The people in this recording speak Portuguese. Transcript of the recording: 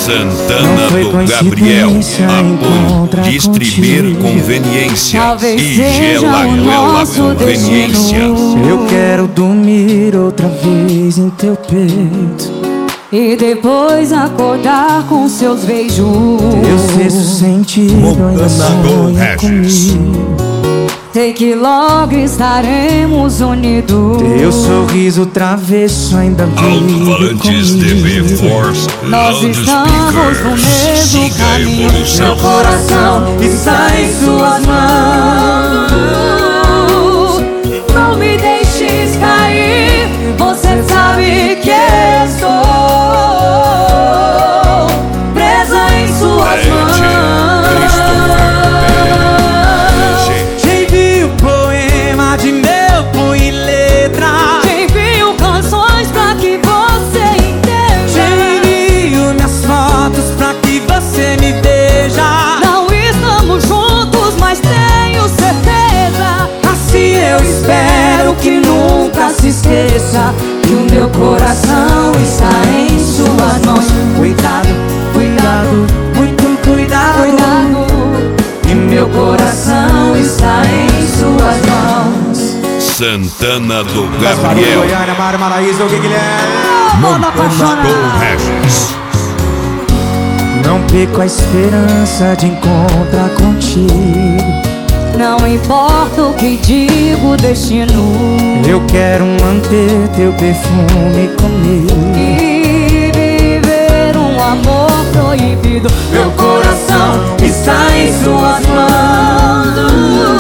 Santana do Gabriel, apoio Distribuir Conveniências e Gelagoela Conveniências. Eu quero dormir outra vez em teu peito e depois acordar com seus beijos. Teu sexto sentido ainda sonha comigo. Sei que logo estaremos unidos. Teu sorriso travesso ainda vive comigo. Nós estamos no mesmo caminho. Meu coração está em suas mãos. Não me deixes cair. Você sabe que estou presa em suas mãos. Espero que nunca se esqueça que o meu coração está em suas mãos. Cuidado, cuidado, muito cuidado, cuidado. E meu coração está em suas mãos. Santana do Gabriel, Montana do Regis. Não perco a esperança de encontrar contigo. Não importa o que diga o destino, eu quero manter teu perfume comigo e viver um amor proibido. Meu coração está em suas mãos.